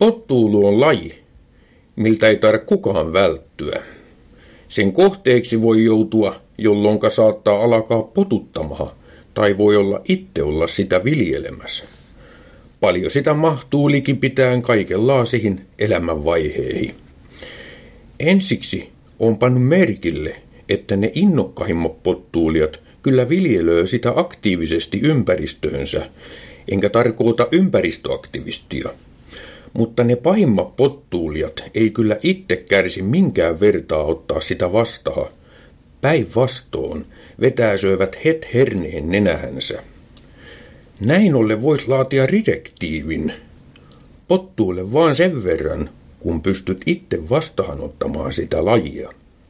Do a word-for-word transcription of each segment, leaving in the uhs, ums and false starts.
Pottuulu on laji, miltä ei tarvitse kukaan välttyä. Sen kohteeksi voi joutua, jolloinka saattaa alkaa potuttamaan, tai voi olla itse olla sitä viljelemässä. Paljon sitä mahtuu likipitään kaikenlaisiin elämänvaiheihin. Ensiksi on pannut merkille, että ne innokkahimmat pottuulijat kyllä viljelöö sitä aktiivisesti ympäristöönsä, enkä tarkoita ympäristöaktivistia. Mutta ne pahimmat pottuulijat ei kyllä itse kärsi minkään vertaa ottaa sitä vastaan. Päinvastoin vetäisöivät het herneen nenähänsä. Näin ollen voisi laatia direktiivin. Pottuille vaan sen verran, kun pystyt itse vastaanottamaan sitä lajia.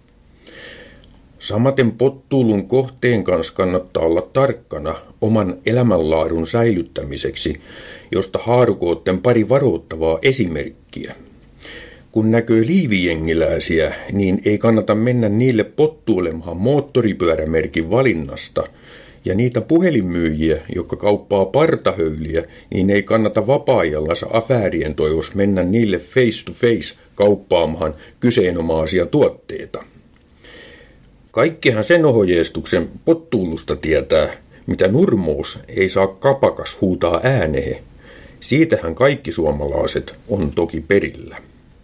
Samaten pottuulun kohteen kanssa kannattaa olla tarkkana oman elämänlaadun säilyttämiseksi, josta haarukootten pari varoittavaa esimerkkiä. Kun näkyy liivijengiläisiä, niin ei kannata mennä niille pottuilemaan moottoripyörämerkin valinnasta, ja niitä puhelinmyyjiä, jotka kauppaa partahöyliä, niin ei kannata vapaa-ajallansa afäärien toivos mennä niille face to face kauppaamaan kyseenomaisia tuotteita. Kaikkihan sen ohjeistuksen pottuulusta tietää, mitä nurmous ei saa kapakas huutaa ääneen. Siitähän kaikki suomalaiset on toki perillä.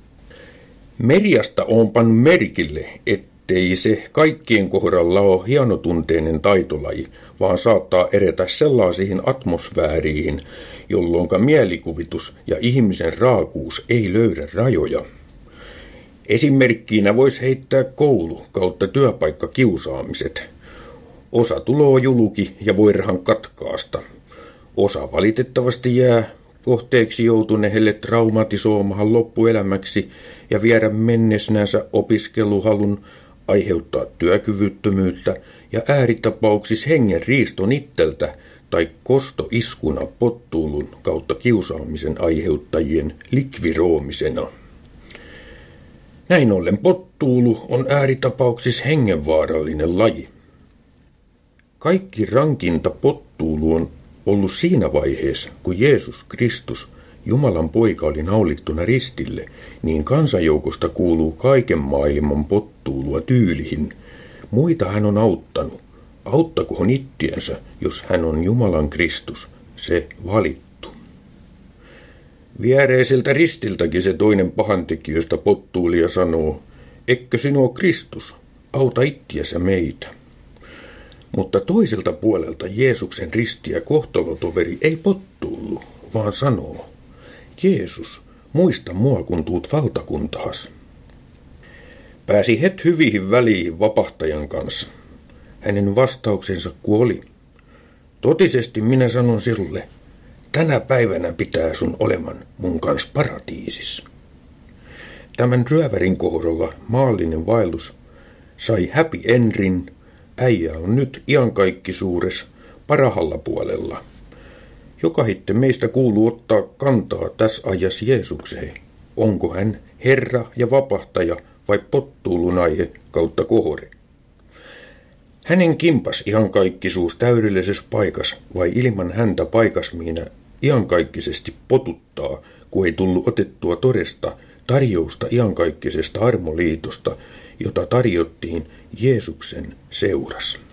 Merjasta on pannut merkille, ettei se kaikkien kohdalla ole hienotunteinen taitolaji, vaan saattaa edetä sellaisiin atmosfääriin, jolloinka mielikuvitus ja ihmisen raakuus ei löydä rajoja. Esimerkkinä voisi heittää koulu kautta työpaikkakiusaamiset. Osa tuloo julki ja voidaan katkaasta. Osa valitettavasti jää kohteeksi joutuneelle traumatisoimahan loppuelämäksi ja viedä mennesnänsä opiskeluhalun, aiheuttaa työkyvyttömyyttä ja ääritapauksissa hengen riiston itseltä tai kostoiskuna pottuulun kautta kiusaamisen aiheuttajien likviroomisena. Näin ollen pottuulu on ääritapauksissa hengenvaarallinen laji. Kaikki rankinta pottuulu on ollut siinä vaiheessa, kun Jeesus Kristus, Jumalan poika, oli naulittuna ristille, niin kansanjoukosta kuuluu kaiken maailman pottuulua tyylihin. Muita hän on auttanut. Auttakoon ittiänsä, jos hän on Jumalan Kristus, se valittu. Viereiseltä ristiltäkin se toinen pahantekijöistä pottuulija sanoo, ekkö sinua Kristus, auta ittiänsä meitä. Mutta toiselta puolelta Jeesuksen ristiä kohtalotoveri ei pottuullu, vaan sanoo, Jeesus, muista mua kun tuut valtakuntahas. Pääsi het hyvihin väliin vapahtajan kanssa. Hänen vastauksensa kuoli. Totisesti minä sanon sille, tänä päivänä pitää sun oleman mun kans paratiisissa. Tämän ryövärin kohdalla maallinen vaellus sai happy endin. Äijä on nyt iankaikkisuures parahalla puolella. Jokahitte meistä kuuluu ottaa kantaa tässä ajassa Jeesukseen. Onko hän Herra ja vapahtaja vai pottuulun aihe kautta kohore? Hänen kimpas iankaikkisuus täydellisessä paikas vai ilman häntä paikas miinä iankaikkisesti potuttaa, kun ei tullut otettua todesta tarjousta iankaikkisesta armoliitosta, jota tarjottiin Jeesuksen seurassa.